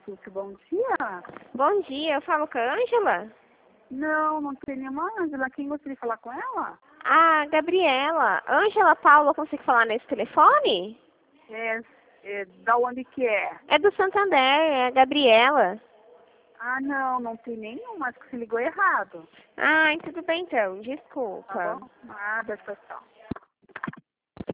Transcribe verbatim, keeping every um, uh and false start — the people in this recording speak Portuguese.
Suki, bom dia. Bom dia, eu falo com a Ângela? Não, não tem nenhuma Ângela. Quem gostaria de falar com ela? Ah, Gabriela. Ângela Paula, consigo falar nesse telefone? É, é, da onde que é? É do Santander, é a Gabriela. Ah, não, não tem nenhuma. Acho que você ligou errado. Ah, tudo bem então, Tá desculpa. bom? Nada, tchau, tchau.